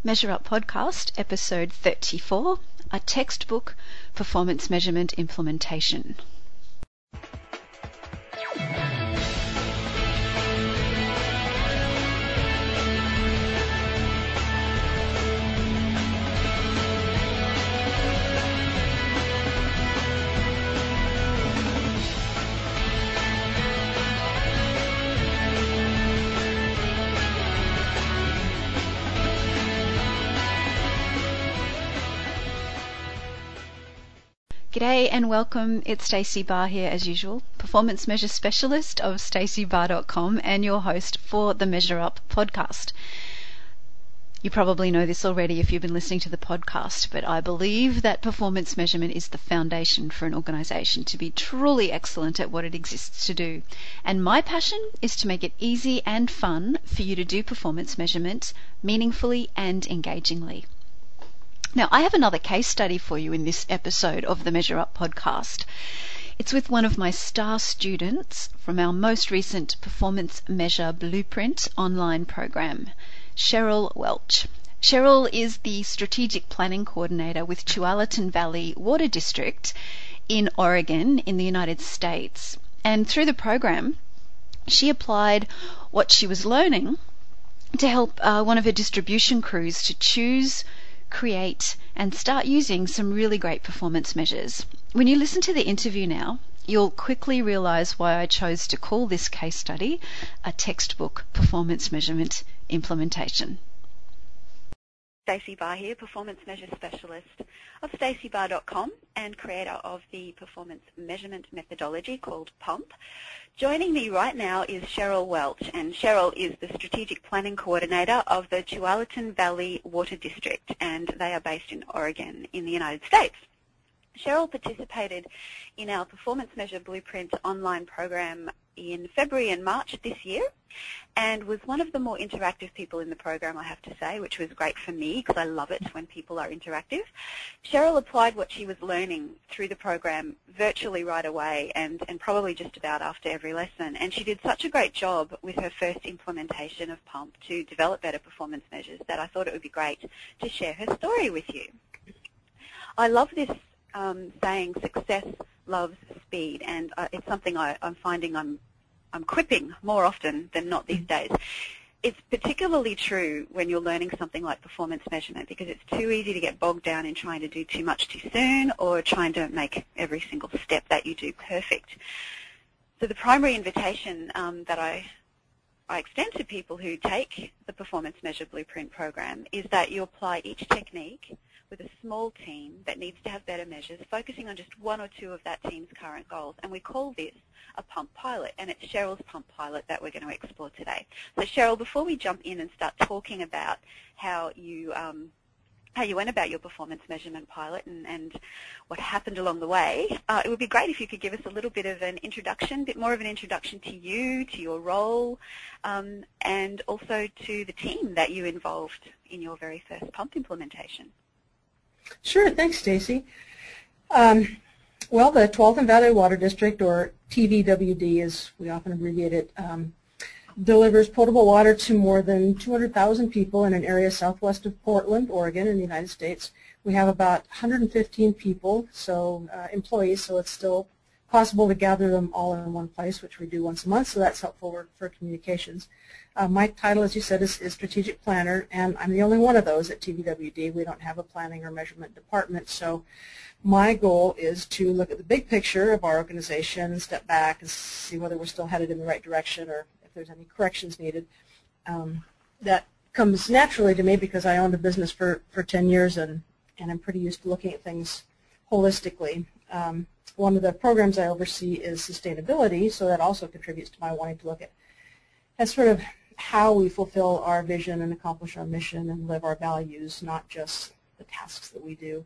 Measure Up Podcast, episode 34, a textbook performance measurement implementation. G'day and welcome. It's Stacey Barr here as usual, Performance Measure Specialist of staceybarr.com and your host for the Measure Up podcast. You probably know this already if you've been listening to the podcast, but I believe that performance measurement is the foundation for an organisation to be truly excellent at what it exists to do. And my passion is to make it easy and fun for you to do performance measurement meaningfully and engagingly. Now, I have another case study for you in this episode of the Measure Up podcast. It's with one of my star students from our most recent Performance Measure Blueprint online program, Cheryl Welch. Cheryl is the Strategic Planning Coordinator with Tualatin Valley Water District in Oregon in the United States. And through the program, she applied what she was learning to help one of her distribution crews to choose, create and start using some really great performance measures. When you listen to the interview now, you'll quickly realize why I chose to call this case study a textbook performance measurement implementation. Stacey Barr here, Performance Measure Specialist of staceybarr.com and creator of the performance measurement methodology called PUMP. Joining me right now is Cheryl Welch, and Cheryl is the Strategic Planning Coordinator of the Tualatin Valley Water District, and they are based in Oregon in the United States. Cheryl participated in our Performance Measure Blueprint online program in February and March this year, and was one of the more interactive people in the program, I have to say, which was great for me because I love it when people are interactive. Cheryl applied what she was learning through the program virtually right away and probably just about after every lesson, and she did such a great job with her first implementation of PUMP to develop better performance measures that I thought it would be great to share her story with you. I love this saying, success loves speed, and it's something I'm finding I'm quipping more often than not these days. It's particularly true when you're learning something like performance measurement because it's too easy to get bogged down in trying to do too much too soon or trying to make every single step that you do perfect. So the primary invitation that I extend to people who take the Performance Measure Blueprint program is that you apply each technique with a small team that needs to have better measures, focusing on just one or two of that team's current goals. And we call this a PUMP pilot, and it's Cheryl's PUMP pilot that we're going to explore today. So Cheryl, before we jump in and start talking about how you went about your performance measurement pilot and what happened along the way, it would be great if you could give us a little bit of an introduction, a bit more of an introduction to you, to your role, and also to the team that you involved in your very first PUMP implementation. Sure, thanks, Stacey. Well, the Tualatin Valley Water District, or TVWD as we often abbreviate it, delivers potable water to more than 200,000 people in an area southwest of Portland, Oregon, in the United States. We have about 115 people, so employees, so it's still possible to gather them all in one place, which we do once a month, so that's helpful for communications. My title, as you said, is Strategic Planner, and I'm the only one of those at TVWD. We don't have a planning or measurement department, so my goal is to look at the big picture of our organization, step back and see whether we're still headed in the right direction or if there's any corrections needed. That comes naturally to me because I owned a business for 10 years and I'm pretty used to looking at things holistically. One of the programs I oversee is sustainability, so that also contributes to my wanting to look at sort of how we fulfill our vision and accomplish our mission and live our values, not just the tasks that we do.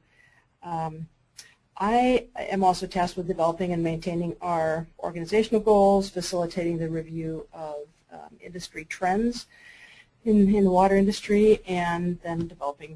I am also tasked with developing and maintaining our organizational goals, facilitating the review of industry trends in the water industry, and then developing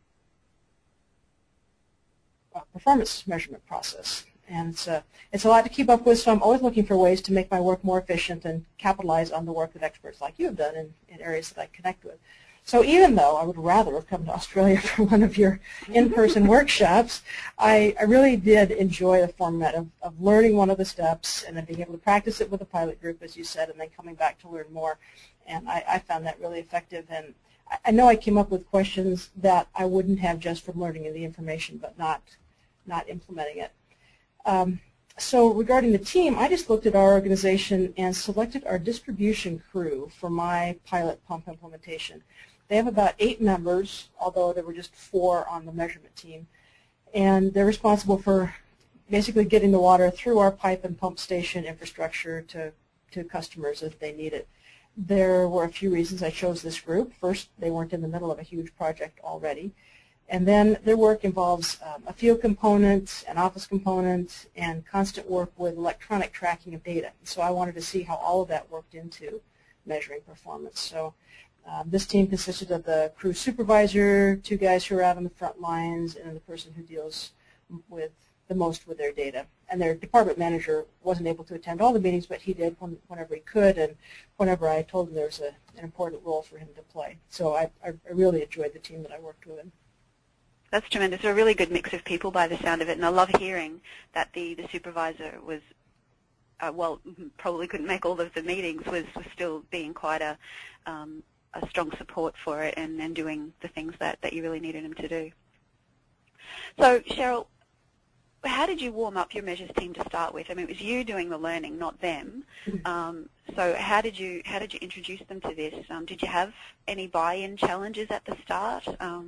a performance measurement process. And it's a lot to keep up with, so I'm always looking for ways to make my work more efficient and capitalize on the work that experts like you have done in areas that I connect with. So even though I would rather have come to Australia for one of your in-person workshops, I really did enjoy the format of learning one of the steps and then being able to practice it with a pilot group, as you said, and then coming back to learn more. And I found that really effective. And I know I came up with questions that I wouldn't have just from learning the information, but not implementing it. So regarding the team, I just looked at our organization and selected our distribution crew for my pilot pump implementation. They have about 8 members, although there were just 4 on the measurement team. And they're responsible for basically getting the water through our pipe and pump station infrastructure to customers if they need it. There were a few reasons I chose this group. First, they weren't in the middle of a huge project already. And then their work involves a field component, an office component, and constant work with electronic tracking of data. So I wanted to see how all of that worked into measuring performance. So this team consisted of the crew supervisor, 2 guys who are out on the front lines, and the person who deals with the most with their data. And their department manager wasn't able to attend all the meetings, but he did whenever he could, and whenever I told him there was an important role for him to play. So I really enjoyed the team that I worked with. That's tremendous. A really good mix of people by the sound of it, and I love hearing that the supervisor was, well, probably couldn't make all of the meetings, was still being quite a strong support for it and doing the things that you really needed him to do. So, Cheryl, how did you warm up your measures team to start with? I mean, it was you doing the learning, not them. So how did you introduce them to this? Did you have any buy-in challenges at the start?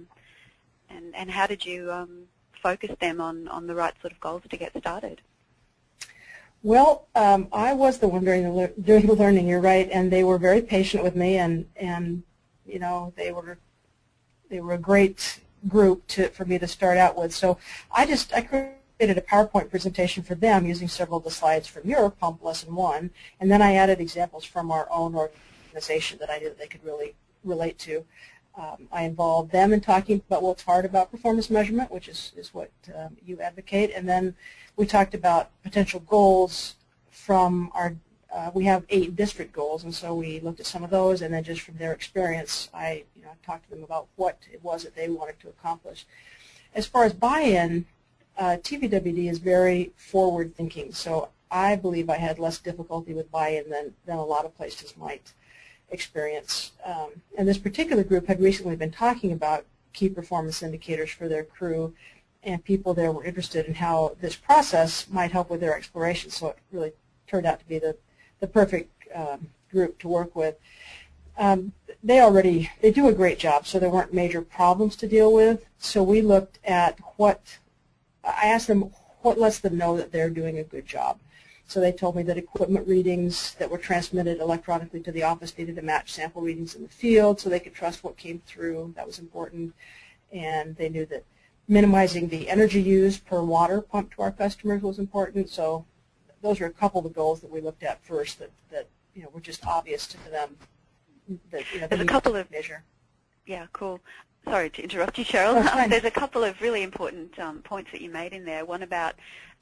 And how did you focus them on the right sort of goals to get started? Well, I was the one doing the learning, you're right, and they were very patient with me, and you know, they were a great group for me to start out with. So I created a PowerPoint presentation for them using several of the slides from your Pump Lesson 1, and then I added examples from our own organization that I knew that they could really relate to. I involved them in talking about what's hard about performance measurement, which is what you advocate, and then we talked about potential goals from our, we have 8 district goals, and so we looked at some of those, and then just from their experience, I talked to them about what it was that they wanted to accomplish. As far as buy-in, TVWD is very forward-thinking, so I believe I had less difficulty with buy-in than a lot of places might experience. And this particular group had recently been talking about key performance indicators for their crew, and people there were interested in how this process might help with their exploration, so it really turned out to be the perfect group to work with. They do a great job, so there weren't major problems to deal with. So we looked at I asked them what lets them know that they're doing a good job. So they told me that equipment readings that were transmitted electronically to the office needed to match sample readings in the field so they could trust what came through. That was important. And they knew that minimizing the energy used per water pumped to our customers was important. So those are a couple of the goals that we looked at first that were just obvious to them. That, There's a couple of measure. Yeah, cool. Sorry to interrupt you, Cheryl. Oh, there's a couple of really important points that you made in there. One about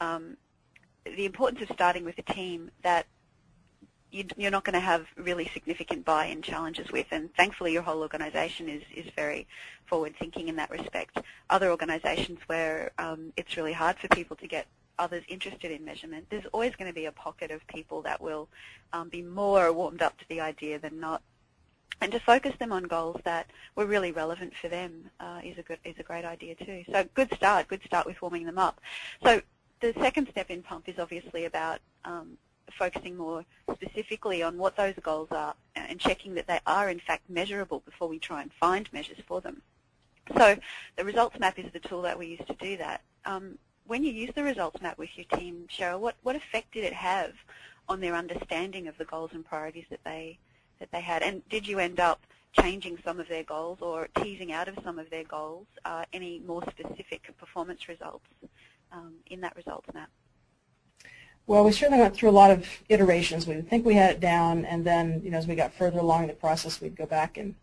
the importance of starting with a team that you're not going to have really significant buy-in challenges with, and thankfully your whole organization is very forward-thinking in that respect. Other organizations where it's really hard for people to get others interested in measurement, there's always going to be a pocket of people that will be more warmed up to the idea than not. And to focus them on goals that were really relevant for them is a great idea too. So good start with warming them up. So the second step in PUMP is obviously about focusing more specifically on what those goals are and checking that they are in fact measurable before we try and find measures for them. So the results map is the tool that we use to do that. When you use the results map with your team, Cheryl, what effect did it have on their understanding of the goals and priorities that they had? And did you end up changing some of their goals or teasing out of some of their goals any more specific performance results in that results map? Well, we certainly went through a lot of iterations. We would think we had it down, and then, as we got further along in the process, we'd go back and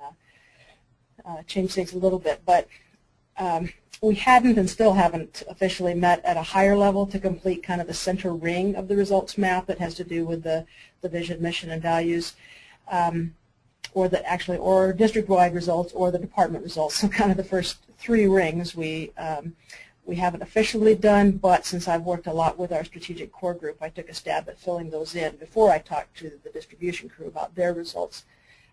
change things a little bit. But we hadn't and still haven't officially met at a higher level to complete kind of the center ring of the results map that has to do with the vision, mission, and values. or district-wide results or the department results. So kind of the first three rings we haven't officially done, but since I've worked a lot with our strategic core group, I took a stab at filling those in before I talked to the distribution crew about their results.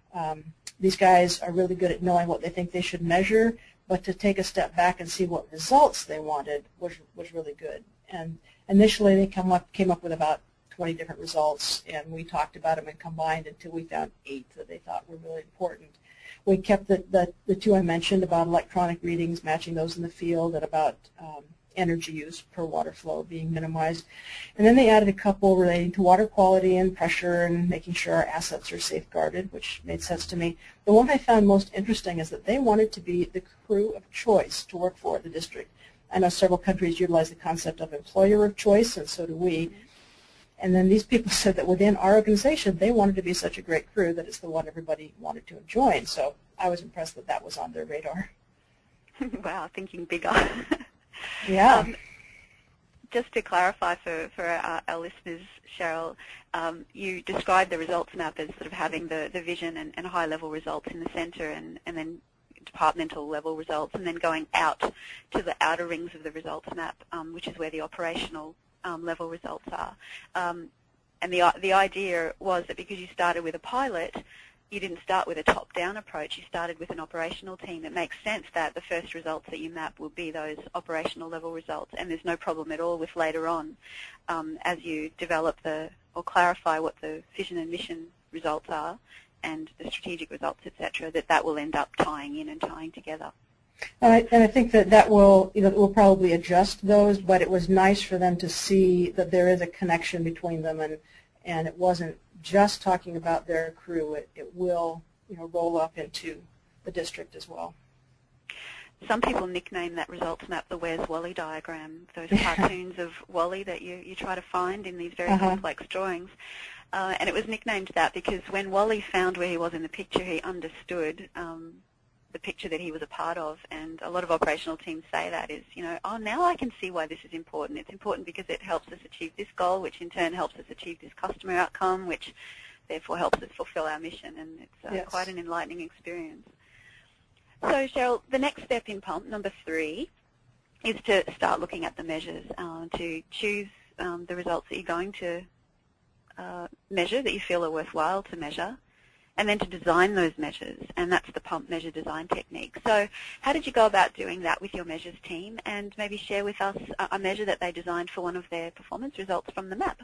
These guys are really good at knowing what they think they should measure, but to take a step back and see what results they wanted was really good. And initially they came up with about 20 different results, and we talked about them and combined until we found 8 that they thought were really important. We kept the 2 I mentioned about electronic readings, matching those in the field, and about energy use per water flow being minimized. And then they added a couple relating to water quality and pressure and making sure our assets are safeguarded, which made sense to me. The one I found most interesting is that they wanted to be the crew of choice to work for the district. I know several countries utilize the concept of employer of choice, and so do we. And then these people said that within our organization, they wanted to be such a great crew that it's the one everybody wanted to join. So I was impressed that that was on their radar. Wow, thinking bigger. Yeah. Just to clarify for our listeners, Cheryl, you described the results map as sort of having the vision and high-level results in the center, and then departmental level results, and then going out to the outer rings of the results map, which is where the operational level results are. And the idea was that because you started with a pilot, you didn't start with a top-down approach. You started with an operational team. It makes sense that the first results that you map will be those operational level results, and there's no problem at all with later on, as you develop or clarify what the vision and mission results are and the strategic results, etc., that will end up tying in and tying together. And I think that will, we'll probably adjust those, but it was nice for them to see that there is a connection between them, and it wasn't just talking about their crew. It will, roll up into the district as well. Some people nickname that results map the Where's Wally diagram, those cartoons of Wally that you try to find in these very complex drawings. And it was nicknamed that because when Wally found where he was in the picture, he understood the picture that he was a part of. And a lot of operational teams say that is, oh, now I can see why this is important. It's important because it helps us achieve this goal, which in turn helps us achieve this customer outcome, which therefore helps us fulfill our mission. And it's quite an enlightening experience. So, Cheryl, the next step in PUMP, number 3, is to start looking at the measures, to choose the results that you're going to measure, that you feel are worthwhile to measure, and then to design those measures, and that's the PUMP measure design technique. So how did you go about doing that with your measures team, and maybe share with us a measure that they designed for one of their performance results from the map?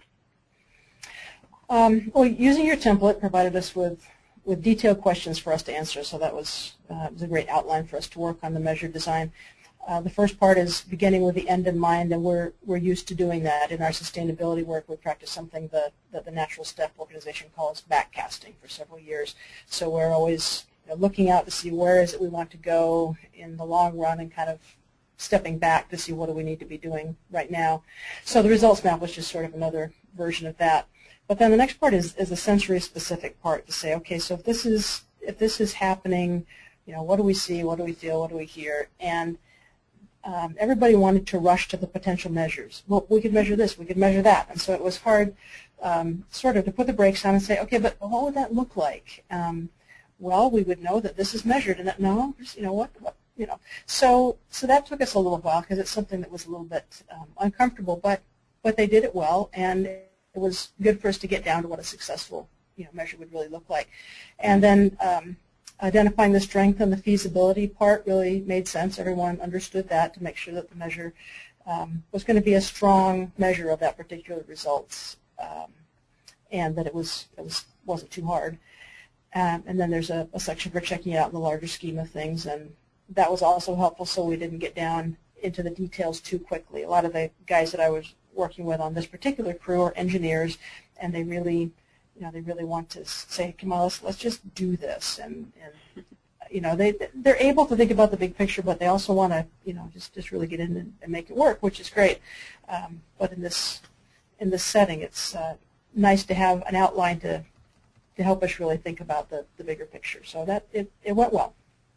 Well, using your template provided us with detailed questions for us to answer, so that was a great outline for us to work on the measure design. The first part is beginning with the end in mind, and we're used to doing that. In our sustainability work, we practice something that the Natural Step organization calls backcasting for several years. So we're always looking out to see where is it we want to go in the long run, and kind of stepping back to see what do we need to be doing right now. So the results map was just sort of another version of that. But then the next part is a sensory-specific part to say, okay, so if this is happening, what do we see, what do we feel, what do we hear? And everybody wanted to rush to the potential measures. Well, we could measure this, we could measure that. And so it was hard sort of to put the brakes on and say, okay, but what would that look like? Well, we would know that this is measured, and that, no, what. So that took us a little while because it's something that was a little bit uncomfortable, but they did it well, and it was good for us to get down to what a successful measure would really look like. And then identifying the strength and the feasibility part really made sense. Everyone understood that, to make sure that the measure was going to be a strong measure of that particular results, and that it wasn't too hard. And then there's a section for checking it out in the larger scheme of things, and that was also helpful so we didn't get down into the details too quickly. A lot of the guys that I was working with on this particular crew are engineers, and they really want to say, come on, let's just do this, and they're able to think about the big picture, but they also want to just really get in and make it work, which is great. But in this setting, it's nice to have an outline to help us really think about the bigger picture. So that it went well.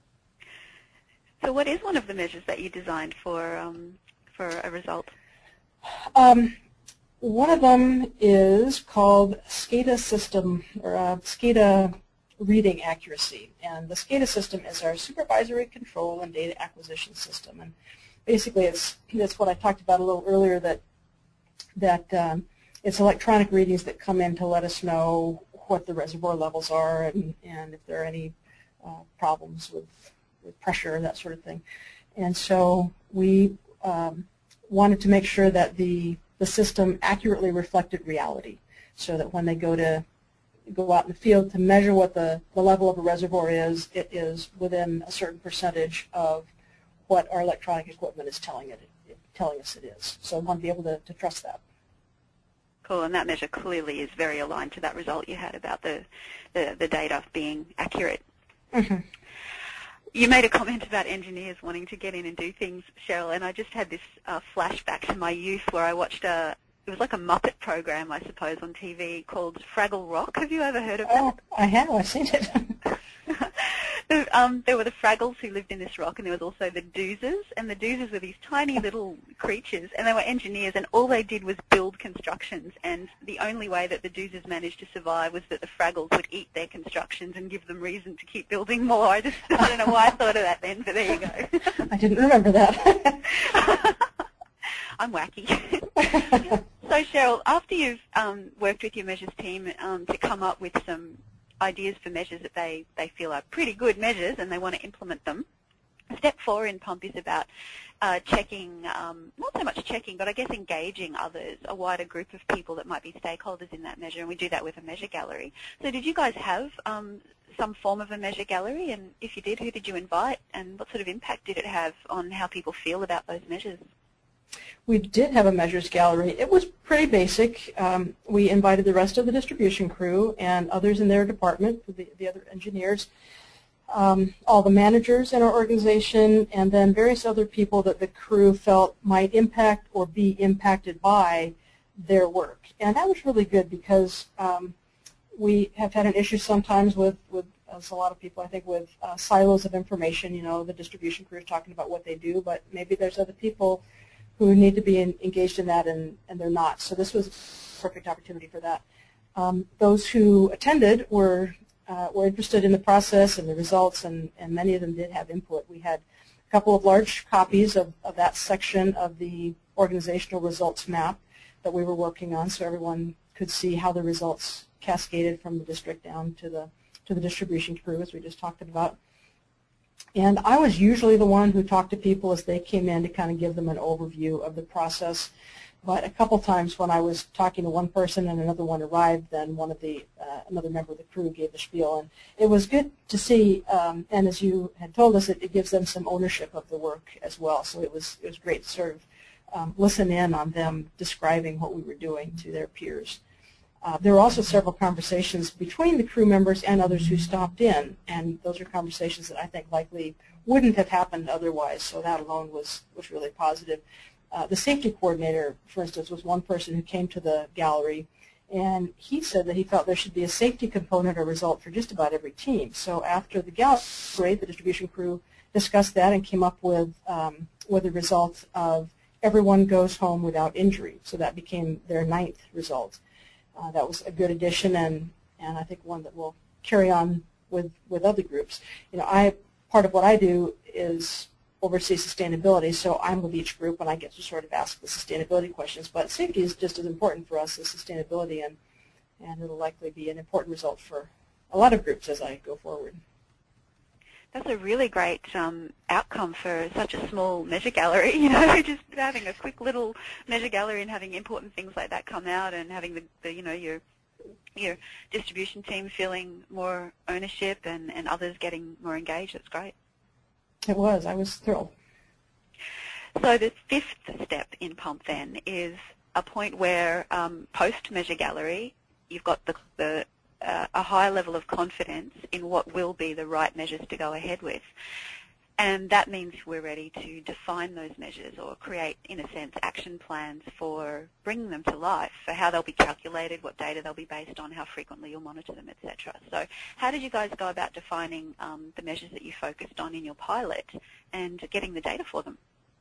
So what is one of the measures that you designed for a result? One of them is called SCADA system, or SCADA reading accuracy. And the SCADA system is our supervisory control and data acquisition system. And basically it's what I talked about a little earlier, that it's electronic readings that come in to let us know what the reservoir levels are and if there are any problems with pressure and that sort of thing. And so we wanted to make sure that the system accurately reflected reality, so that when they go out in the field to measure what the level of a reservoir is, it is within a certain percentage of what our electronic equipment is telling us it is. So I want to be able to trust that. Cool, and that measure clearly is very aligned to that result you had about the data being accurate. Mm-hmm. You made a comment about engineers wanting to get in and do things, Cheryl, and I just had this flashback to my youth where I watched it was like a Muppet program, I suppose, on TV called Fraggle Rock. Have you ever heard of that? Oh, I have. I've seen it. There were the Fraggles who lived in this rock, and there was also the Doozers, and the Doozers were these tiny little creatures, and they were engineers, and all they did was build constructions, and the only way that the Doozers managed to survive was that the Fraggles would eat their constructions and give them reason to keep building more. I don't know why I thought of that then, but there you go. I didn't remember that. I'm wacky. So, Cheryl, after you've worked with your measures team to come up with some ideas for measures that they feel are pretty good measures and they want to implement them, step 4 in PUMP is about checking, not so much checking, but I guess engaging others, a wider group of people that might be stakeholders in that measure, and we do that with a measure gallery. So did you guys have some form of a measure gallery, and if you did, who did you invite, and what sort of impact did it have on how people feel about those measures? We did have a measures gallery. It was pretty basic. We invited the rest of the distribution crew and others in their department, the other engineers, all the managers in our organization, and then various other people that the crew felt might impact or be impacted by their work. And that was really good because we have had an issue sometimes with as a lot of people, I think, with silos of information. You know, the distribution crew is talking about what they do, but maybe there's other people who need to be engaged in that, and they're not. So this was a perfect opportunity for that. Those who attended were interested in the process and the results, and many of them did have input. We had a couple of large copies of that section of the organizational results map that we were working on, so everyone could see how the results cascaded from the district down to the distribution crew, as we just talked about. And I was usually the one who talked to people as they came in to kind of give them an overview of the process. But a couple times when I was talking to one person and another one arrived, then one of the another member of the crew gave the spiel. And it was good to see, and as you had told us, it gives them some ownership of the work as well. So it was great to sort of listen in on them describing what we were doing to their peers. There were also several conversations between the crew members and others who stopped in, and those are conversations that I think likely wouldn't have happened otherwise, so that alone was really positive. The safety coordinator, for instance, was one person who came to the gallery, and he said that he felt there should be a safety component or result for just about every team. So after the gallery, the distribution crew discussed that and came up with the result of everyone goes home without injury. So that became their 9th result. That was a good addition, and I think one that will carry on with other groups. You know, part of what I do is oversee sustainability, so I'm with each group and I get to sort of ask the sustainability questions. But safety is just as important for us as sustainability, and it'll likely be an important result for a lot of groups as I go forward. That's a really great outcome for such a small measure gallery, you know, just having a quick little measure gallery and having important things like that come out, and having the you know, your distribution team feeling more ownership and others getting more engaged. That's great. It was. I was thrilled. So the 5th step in PUMP then is a point where post-measure gallery, you've got a high level of confidence in what will be the right measures to go ahead with. And that means we're ready to define those measures or create, in a sense, action plans for bringing them to life, for how they'll be calculated, what data they'll be based on, how frequently you'll monitor them, etc. So how did you guys go about defining the measures that you focused on in your pilot and getting the data for them?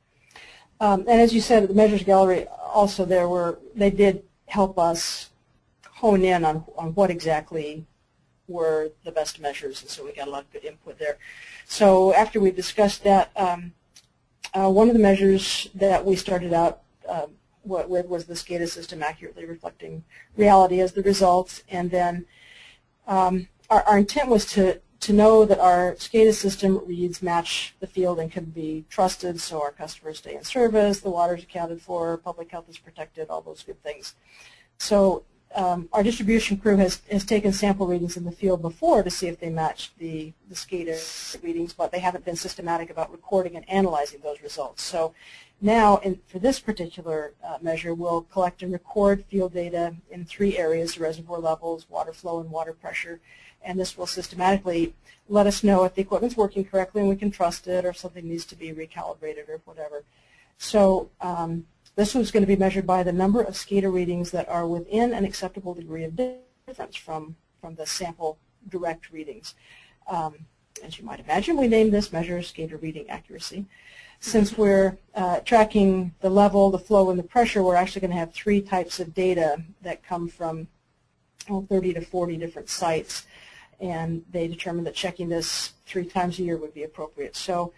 And as you said, the measures gallery also they did help us hone in on what exactly were the best measures, and so we got a lot of good input there. So after we discussed that, one of the measures that we started out with was the SCADA system accurately reflecting reality as the results, and then our intent was to know that our SCADA system reads match the field and can be trusted, so our customers stay in service, the water is accounted for, public health is protected, all those good things. So our distribution crew has taken sample readings in the field before to see if they matched the SCADA readings, but they haven't been systematic about recording and analyzing those results. So now, for this particular measure, we'll collect and record field data in 3 areas: reservoir levels, water flow, and water pressure. And this will systematically let us know if the equipment's working correctly and we can trust it, or if something needs to be recalibrated or whatever. So this was going to be measured by the number of SCADA readings that are within an acceptable degree of difference from the sample direct readings. As you might imagine, we named this measure SCADA reading accuracy. Since we're tracking the level, the flow, and the pressure, we're actually going to have 3 types of data that come from 30 to 40 different sites, and they determined that checking this 3 times a year would be appropriate. So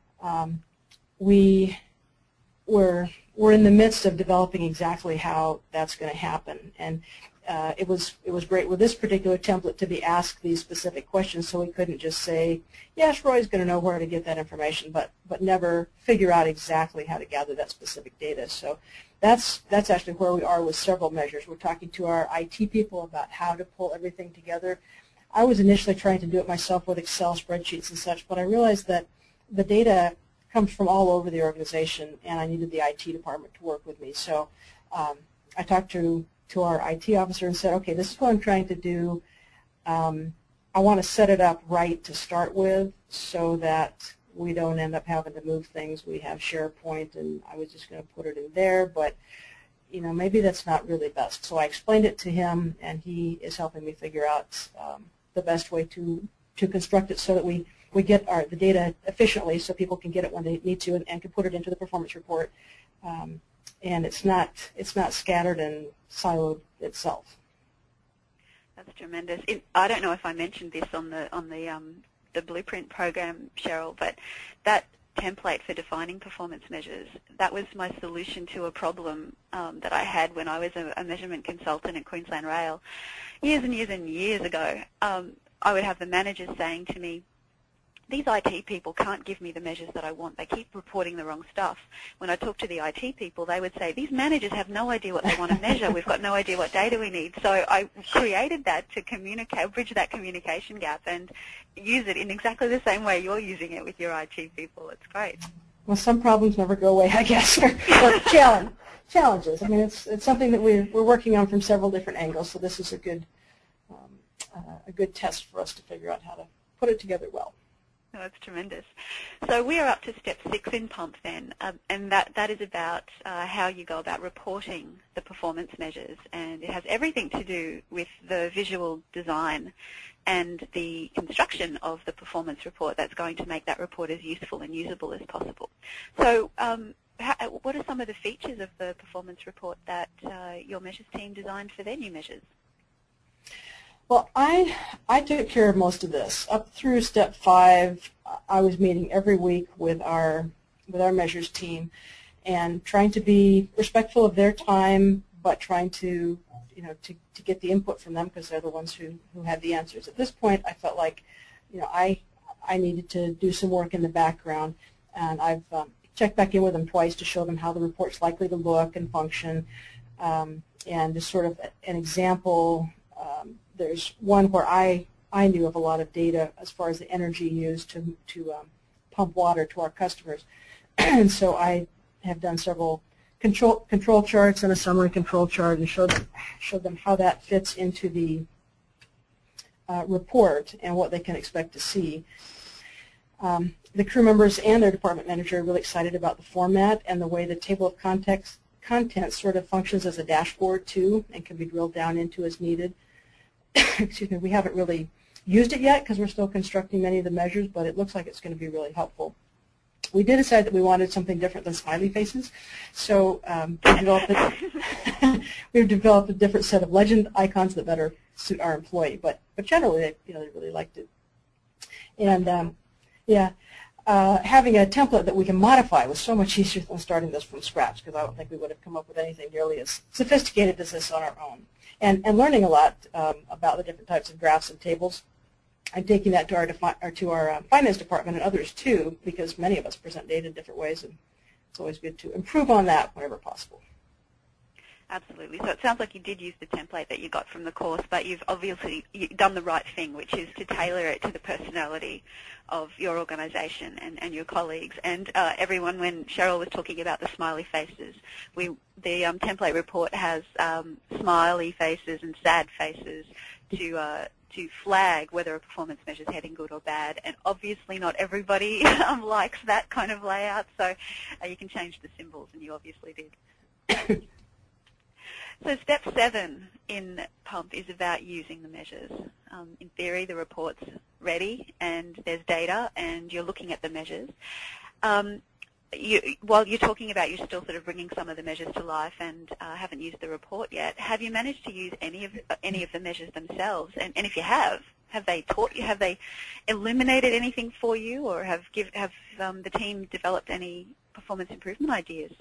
we're in the midst of developing exactly how that's going to happen, and it was great with this particular template to be asked these specific questions, so we couldn't just say, yes, Roy's going to know where to get that information, but never figure out exactly how to gather that specific data. So that's actually where we are with several measures. We're talking to our IT people about how to pull everything together. I was initially trying to do it myself with Excel spreadsheets and such, but I realized that the data comes from all over the organization, and I needed the IT department to work with me. So I talked to our IT officer and said, okay, this is what I'm trying to do. I want to set it up right to start with so that we don't end up having to move things. We have SharePoint, and I was just going to put it in there, but maybe that's not really best. So I explained it to him, and he is helping me figure out the best way to construct it so that we get the data efficiently so people can get it when they need to and can put it into the performance report. And it's not scattered and siloed itself. That's tremendous. I don't know if I mentioned this on the Blueprint program, Cheryl, but that template for defining performance measures, that was my solution to a problem that I had when I was a measurement consultant at Queensland Rail years and years and years ago. I would have the managers saying to me, these IT people can't give me the measures that I want. They keep reporting the wrong stuff. When I talk to the IT people, they would say, these managers have no idea what they want to measure. We've got no idea what data we need. So I created that to bridge that communication gap and use it in exactly the same way you're using it with your IT people. It's great. Well, some problems never go away, I guess, or challenges. I mean, it's something that we're working on from several different angles, so this is a good test for us to figure out how to put it together well. Oh, that's tremendous. So we are up to step 6 in PUMP then, and that is about how you go about reporting the performance measures, and it has everything to do with the visual design and the construction of the performance report that's going to make that report as useful and usable as possible. So what are some of the features of the performance report that your measures team designed for their new measures? Well, I took care of most of this. Up through step 5, I was meeting every week with our measures team and trying to be respectful of their time, but trying to get the input from them because they're the ones who had the answers. At this point, I felt like I needed to do some work in the background, and I've checked back in with them twice to show them how the report's likely to look and function, and just sort of an example. There's one where I knew of a lot of data as far as the energy used to pump water to our customers. And so I have done several control charts and a summary control chart and showed them how that fits into the report and what they can expect to see. The crew members and their department manager are really excited about the format and the way the table of content sort of functions as a dashboard too and can be drilled down into as needed. Excuse me, we haven't really used it yet because we're still constructing many of the measures, but it looks like it's going to be really helpful. We did decide that we wanted something different than smiley faces, so we've developed a different set of legend icons that better suit our employee. But generally, they really liked it. And having a template that we can modify was so much easier than starting this from scratch, because I don't think we would have come up with anything nearly as sophisticated as this on our own. And learning a lot about the different types of graphs and tables. I'm taking that to our finance department and others too, because many of us present data in different ways, and it's always good to improve on that whenever possible. Absolutely. So it sounds like you did use the template that you got from the course, but you've obviously done the right thing, which is to tailor it to the personality of your organisation and your colleagues. And everyone, when Cheryl was talking about the smiley faces, the template report has smiley faces and sad faces to flag whether a performance measure is heading good or bad. And obviously not everybody likes that kind of layout, so you can change the symbols, and you obviously did. So step 7 in PUMP is about using the measures. In theory, the report's ready and there's data and you're looking at the measures. While you're talking about you're still sort of bringing some of the measures to life and haven't used the report yet, have you managed to use any of the measures themselves? And if you have they taught you? Have they eliminated anything for you, or have the team developed any performance improvement ideas?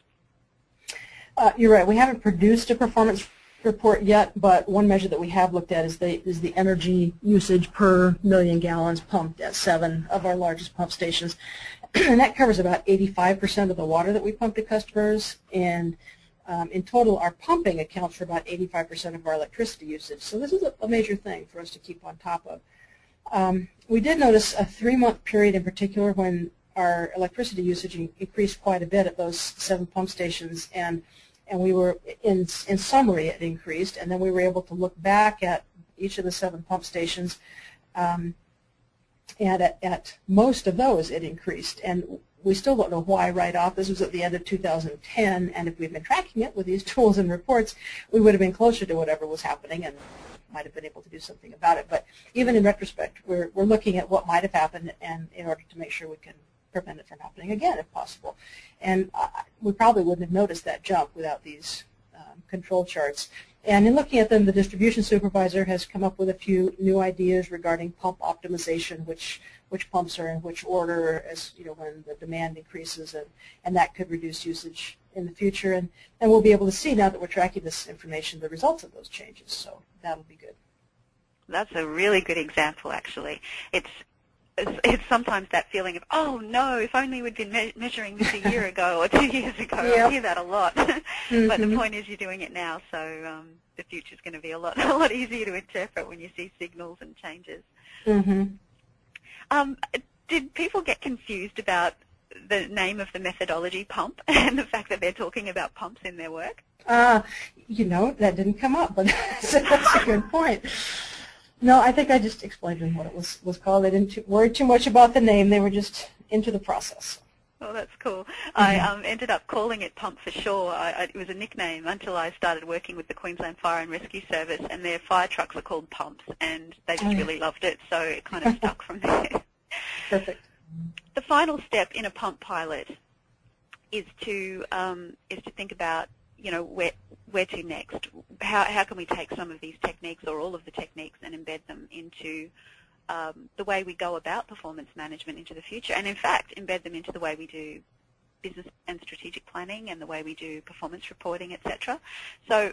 You're right. We haven't produced a performance report yet, but one measure that we have looked at is the energy usage per million gallons pumped at 7 of our largest pump stations. And that covers about 85% of the water that we pump to customers. And in total, our pumping accounts for about 85% of our electricity usage. So this is a major thing for us to keep on top of. We did notice a 3-month period in particular when our electricity usage increased quite a bit at those 7 pump stations, and we were, in summary, it increased, and then we were able to look back at each of the 7 pump stations, and at most of those it increased. And we still don't know why right off. This was at the end of 2010, and if we'd been tracking it with these tools and reports, we would have been closer to whatever was happening and might have been able to do something about it. But even in retrospect, we're looking at what might have happened, and in order to make sure we can prevent it from happening again if possible. And we probably wouldn't have noticed that jump without these control charts. And in looking at them, the distribution supervisor has come up with a few new ideas regarding pump optimization, which pumps are in which order as when the demand increases, and that could reduce usage in the future. And we'll be able to see, now that we're tracking this information, the results of those changes. So that'll be good. That's a really good example, actually. It's sometimes that feeling of, oh no, if only we'd been measuring this a year ago or 2 years ago. Yep. I hear that a lot. Mm-hmm. But the point is you're doing it now, so the future's going to be a lot easier to interpret when you see signals and changes. Mm-hmm. Did people get confused about the name of the methodology, PUMP, and the fact that they're talking about pumps in their work? That didn't come up, but that's a good point. No, I think I just explained to them what it was called. They didn't worry too much about the name. They were just into the process. Oh, that's cool. Mm-hmm. I ended up calling it Pump for sure. It was a nickname until I started working with the Queensland Fire and Rescue Service, and their fire trucks are called pumps, and they just really loved it, so it kind of stuck from there. Perfect. The final step in a pump pilot is to think about where to next. How can we take some of these techniques or all of the techniques and embed them into the way we go about performance management into the future, and in fact embed them into the way we do business and strategic planning and the way we do performance reporting, etc. So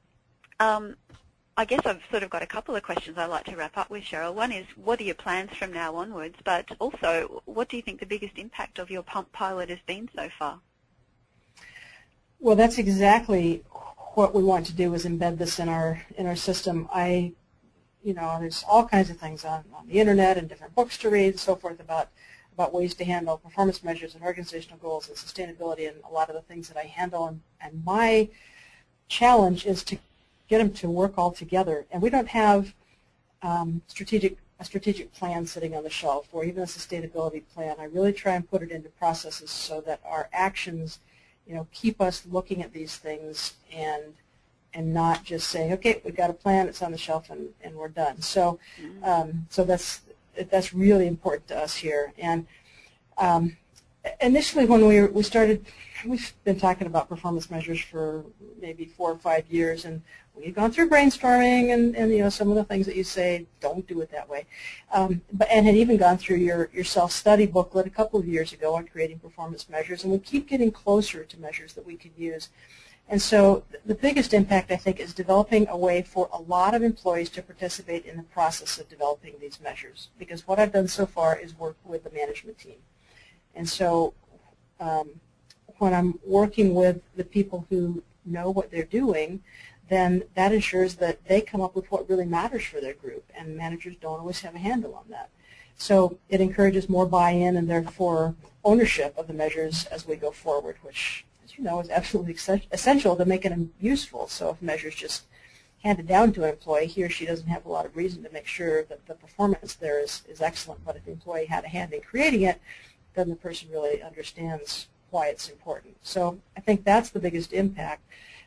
I guess I've sort of got a couple of questions I'd like to wrap up with, Cheryl. One is, what are your plans from now onwards? But also, what do you think the biggest impact of your pump pilot has been so far? Well, that's exactly what we want to do, is embed this in our system. There's all kinds of things on the internet and different books to read and so forth about ways to handle performance measures and organizational goals and sustainability and a lot of the things that I handle. And my challenge is to get them to work all together. And we don't have a strategic plan sitting on the shelf, or even a sustainability plan. I really try and put it into processes so that our actions keep us looking at these things and not just saying, okay, we've got a plan, it's on the shelf, and we're done. So so that's really important to us here. And initially when we started, we've been talking about performance measures for maybe 4 or 5 years, and we've gone through brainstorming and some of the things that you say, don't do it that way. And had even gone through your self-study booklet a couple of years ago on creating performance measures, and we keep getting closer to measures that we can use. And so the biggest impact, I think, is developing a way for a lot of employees to participate in the process of developing these measures. Because what I've done so far is work with the management team. And so when I'm working with the people who know what they're doing, then that ensures that they come up with what really matters for their group, and managers don't always have a handle on that. So it encourages more buy-in and therefore ownership of the measures as we go forward, which, as you know, is absolutely essential to making them useful. So if measures just handed down to an employee, he or she doesn't have a lot of reason to make sure that the performance there is excellent. But if the employee had a hand in creating it, then the person really understands why it's important. So I think that's the biggest impact.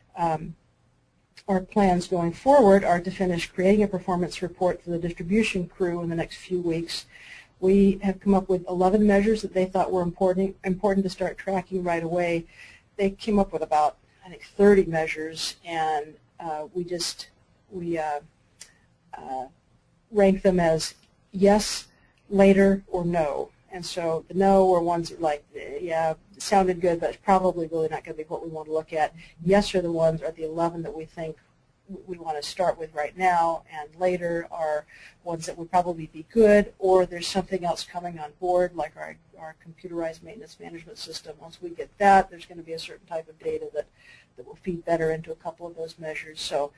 Our plans going forward are to finish creating a performance report for the distribution crew in the next few weeks. We have come up with 11 measures that they thought were important to start tracking right away. They came up with about, I think, 30 measures, and we rank them as yes, later, or no. And so the no were ones that like, yeah, it sounded good, but it's probably really not going to be what we want to look at. Yes are the ones, are the 11 that we think we want to start with right now, and later are ones that would probably be good, or there's something else coming on board, like our computerized maintenance management system. Once we get that, there's going to be a certain type of data that will feed better into a couple of those measures. So,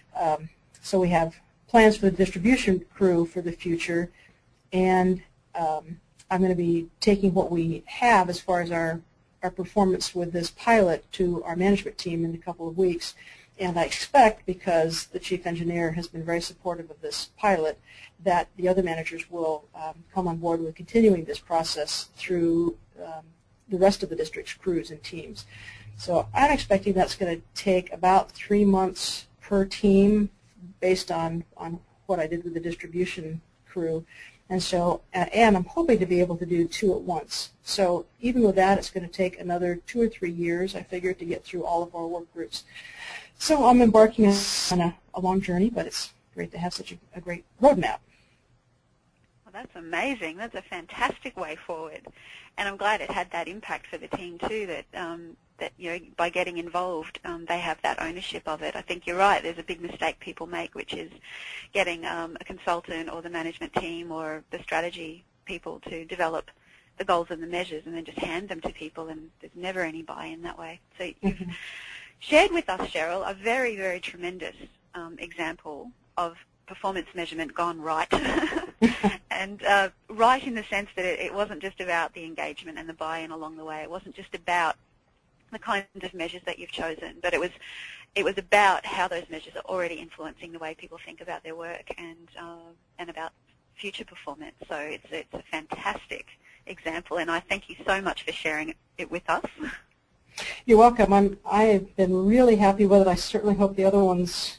so we have plans for the distribution crew for the future, and I'm going to be taking what we have as far as our performance with this pilot to our management team in a couple of weeks. And I expect, because the chief engineer has been very supportive of this pilot, that the other managers will come on board with continuing this process through the rest of the district's crews and teams. So I'm expecting that's going to take about 3 months per team based on what I did with the distribution crew. And so, and I'm hoping to be able to do 2 at once. So even with that, it's going to take another 2 or 3 years, I figure, to get through all of our work groups. So I'm embarking on a long journey, but it's great to have such a great roadmap. Well, that's amazing. That's a fantastic way forward. And I'm glad it had that impact for the team too, that that by getting involved, they have that ownership of it. I think you're right. There's a big mistake people make, which is getting a consultant or the management team or the strategy people to develop the goals and the measures and then just hand them to people, and there's never any buy-in that way. So you've shared with us, Cheryl, a very, very tremendous example of performance measurement gone right. And right in the sense that it wasn't just about the engagement and the buy-in along the way. It wasn't just about the kinds of measures that you've chosen, but it was about how those measures are already influencing the way people think about their work and about future performance. So it's a fantastic example, and I thank you so much for sharing it with us. You're welcome. I've been really happy with it. I certainly hope the other ones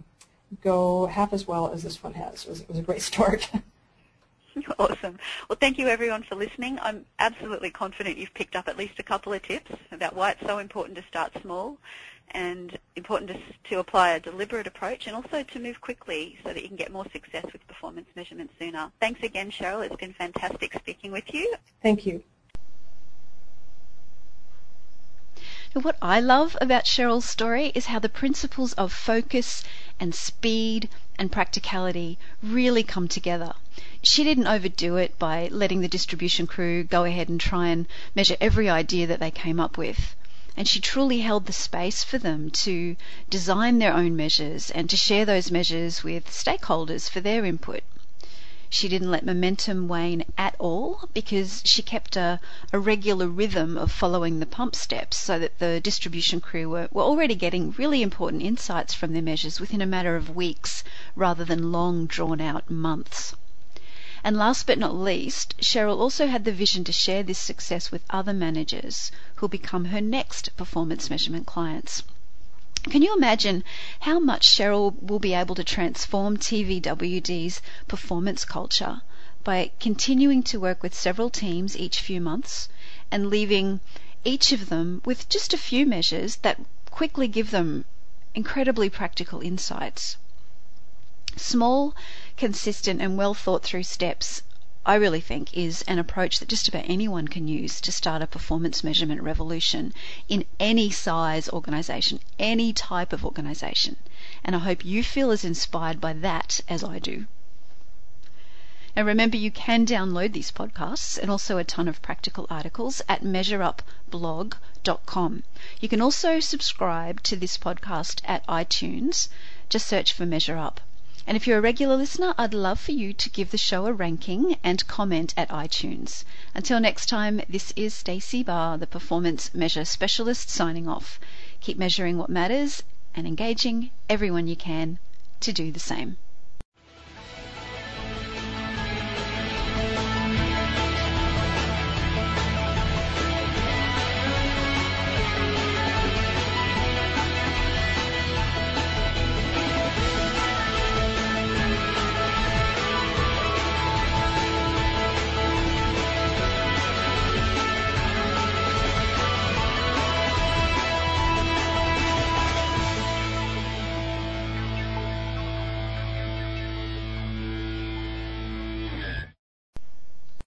go half as well as this one has. It was a great start. Awesome. Well, thank you everyone for listening. I'm absolutely confident you've picked up at least a couple of tips about why it's so important to start small and important to apply a deliberate approach, and also to move quickly so that you can get more success with performance measurement sooner. Thanks again, Cheryl. It's been fantastic speaking with you. Thank you. What I love about Cheryl's story is how the principles of focus and speed and practicality really come together. She didn't overdo it by letting the distribution crew go ahead and try and measure every idea that they came up with. And she truly held the space for them to design their own measures and to share those measures with stakeholders for their input. She didn't let momentum wane at all, because she kept a regular rhythm of following the pump steps so that the distribution crew were already getting really important insights from their measures within a matter of weeks rather than long drawn-out months. And last but not least, Cheryl also had the vision to share this success with other managers who'll become her next performance measurement clients. Can you imagine how much Cheryl will be able to transform TVWD's performance culture by continuing to work with several teams each few months and leaving each of them with just a few measures that quickly give them incredibly practical insights. Small, consistent and well thought through steps, I really think, is an approach that just about anyone can use to start a performance measurement revolution in any size organisation, any type of organisation. And I hope you feel as inspired by that as I do. Now remember, you can download these podcasts and also a ton of practical articles at measureupblog.com. You can also subscribe to this podcast at iTunes. Just search for Measure Up. And if you're a regular listener, I'd love for you to give the show a ranking and comment at iTunes. Until next time, this is Stacey Barr, the Performance Measure Specialist, signing off. Keep measuring what matters and engaging everyone you can to do the same.